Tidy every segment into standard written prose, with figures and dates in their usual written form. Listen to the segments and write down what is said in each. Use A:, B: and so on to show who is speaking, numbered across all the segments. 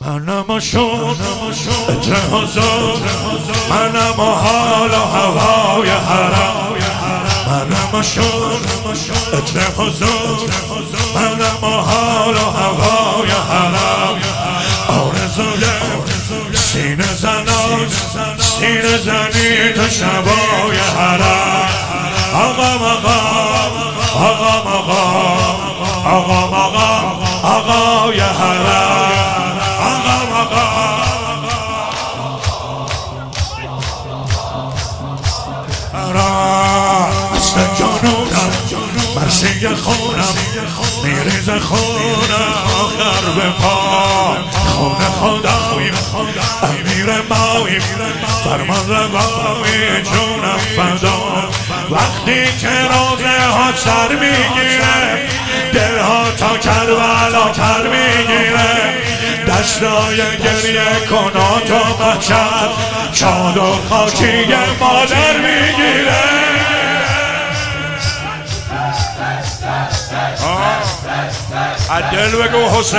A: منم شد عطر حضور، منم حال و هوای حرم. منم شد عطر حضور، منم حال و هوای حرم. آرزوی سینه زناز، سینه زنی تو شبای حرم. آقا آقا آقا آقا آقا آقا آقای حرم. اصل جنونم مرسی خونم، میریز خونم آخر به پا. خونه خداییم امیر ماییم، فرمان روایی جونم فدا. وقتی که روزه ها سر میگیره، دلها تا کربلا پر میگیره. دستای گریه کنات و محشر، شاد و خاکی مادر میگیره. عدل بگو حسین.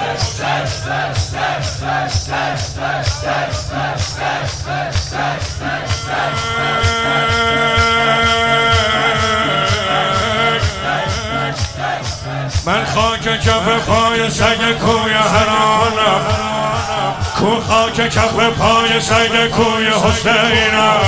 A: من خاک کف پای سگ کوی حرانم، کو خاک کف پای سگ کوی حسینم.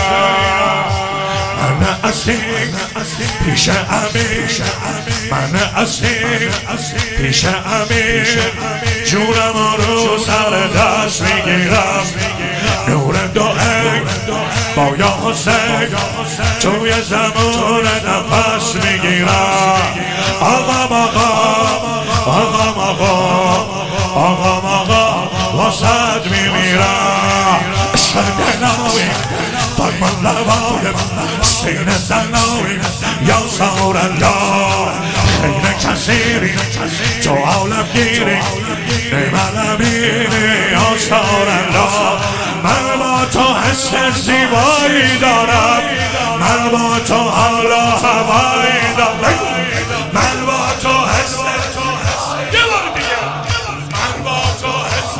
A: من اسیر پیش امیر، من اسیر پیش امیر. جونم رو سر دست میگیرم، نور دعای با یا حسین توی زمان نفس میگیرم. آقا آقا آقا آقا آقا آقا واسد میمیرم. شنگناوی فرمان لوایم، سینه زناویم یا سار الله. خیلی کسیری تو عالمگیری، نمالمینی یا سار الله. من با تو حس زیبایی دارم، من با تو حال و هوایی دارم. من با تو حس، من با تو حس،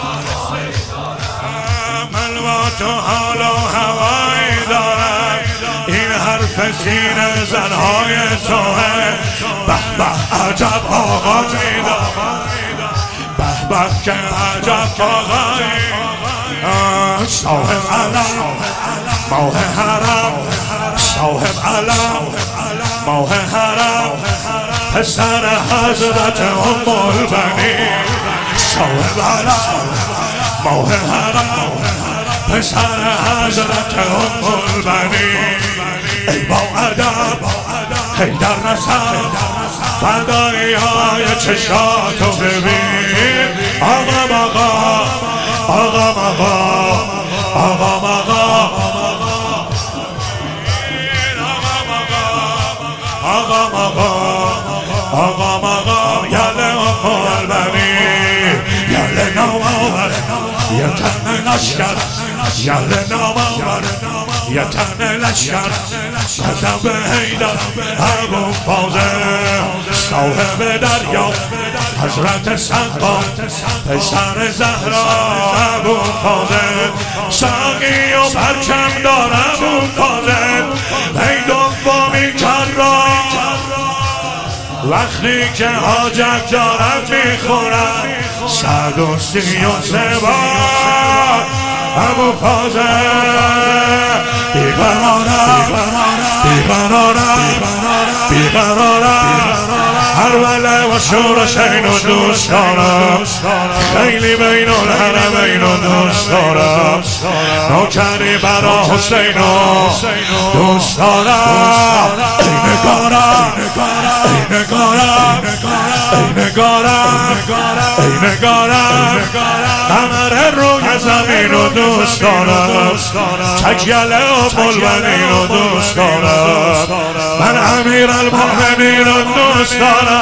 A: من با تو حال و هوایی دارم. این حرف سینه زنهای توه. به به عجب آقایی دارم، به به که عجب آقایی. صاحب علم ماه حرم، صاحب علم ماه حرم. پسر حضرت ام البنین، صاحب علم ماه حرم. پسر حضرت ام البنین. ای با ادب حیدر نسب، فدایی های چشاتو ببین. آقا آقا آقا آقا آقا آقا آقا آقا آقا یله ام البنین. یله نامور یه تن لشکر، یله نامور یه تن لشکر. قسم به حیدر ابو فاضل، صاحب دریا حضرت سقا. پسر زهرا ابو فاضل، ساقی و پرچم دار ابو فاضل. ای دومی کرام، وقتی که حاجت دارم میخورم 133 بار. ابو فاضل بیقرارم، بیقرارم، بیقرارم. هر وله و شور شین و دوست دارم، خیلی بین الحرمین و دوست دارم. نوکری برا حسین و دوست دارم. ای نگارم، ای نگارم، ای نگارم، ای نگارم. قمر روی زمین و دوست دارم، چکیله و بلبنین و دوست دارم. من امیر المؤمنین و دوست دارم.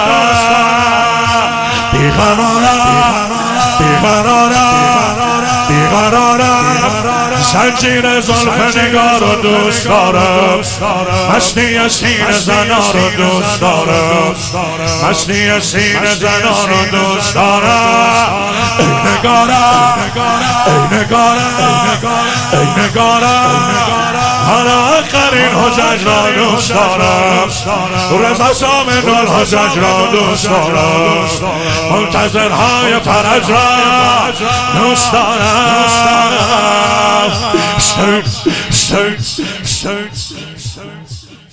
A: بیقرارم، بیقرارم، بیقرارم. زنجیر زلف نگار رو دوست دارم، مستی سینه زنا رو دوست دارم، مستی سینه زنا رو دوست دارم. ای نگارم، ای نگارم، ای نگارم، حالا آخرین حجج را دوست دارم، رضا سامن الحجج را دوست دارم، منتظرهای فرج را دوست دارم.